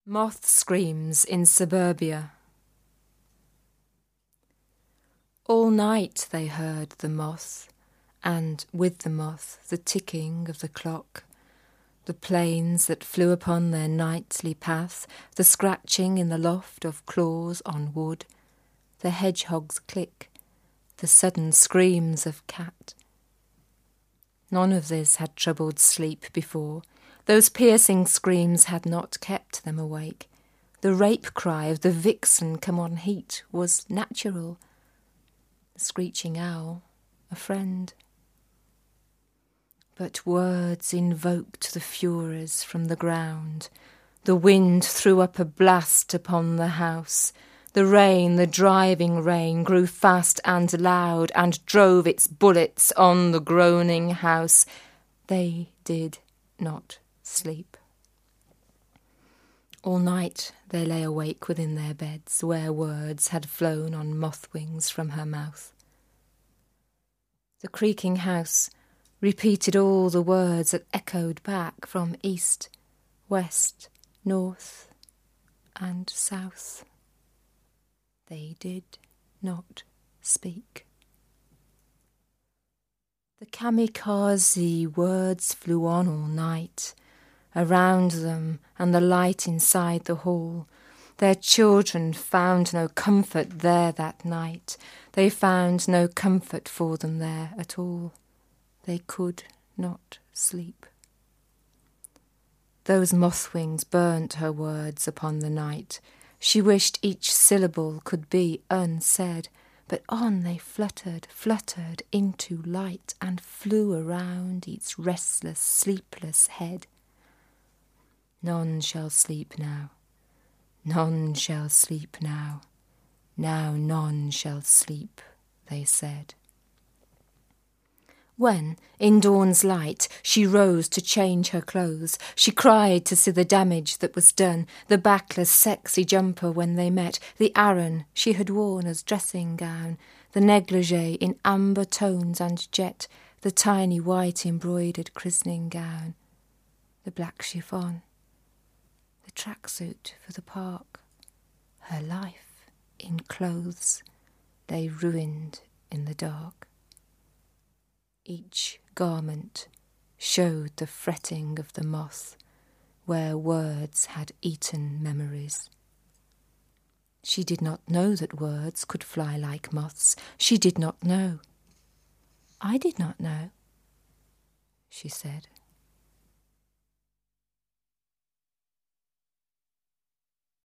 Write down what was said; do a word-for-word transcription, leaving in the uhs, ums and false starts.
Moth screams in suburbia. All night they heard the moth, and with the moth the ticking of the clock, the planes that flew upon their nightly path, the scratching in the loft of claws on wood, the hedgehog's click, the sudden screams of cat. None of this had troubled sleep before. Those piercing screams had not kept them awake. The rape cry of the vixen come on heat was natural. The screeching owl, a friend. But words invoked the furies from the ground. The wind threw up a blast upon the house. The rain, the driving rain, grew fast and loud and drove its bullets on the groaning house. They did not sleep. All night they lay awake within their beds, where words had flown on moth wings from her mouth. The creaking house repeated all the words that echoed back from east, west, north, and south. They did not speak. The kamikaze words flew on all night, around them and the light inside the hall. Their children found no comfort there that night. They found no comfort for them there at all. They could not sleep. Those moth wings burnt her words upon the night. She wished each syllable could be unsaid, but on they fluttered, fluttered into light and flew around its restless, sleepless head. None shall sleep now, none shall sleep now, now none shall sleep, they said. When, in dawn's light, she rose to change her clothes, she cried to see the damage that was done, the backless sexy jumper when they met, the Aran she had worn as dressing gown, the negligee in amber tones and jet, the tiny white embroidered christening gown, the black chiffon, the tracksuit for the park. Her life, in clothes, lay ruined in the dark. Each garment showed the fretting of the moth, where words had eaten memories. She did not know that words could fly like moths. She did not know. I did not know, she said.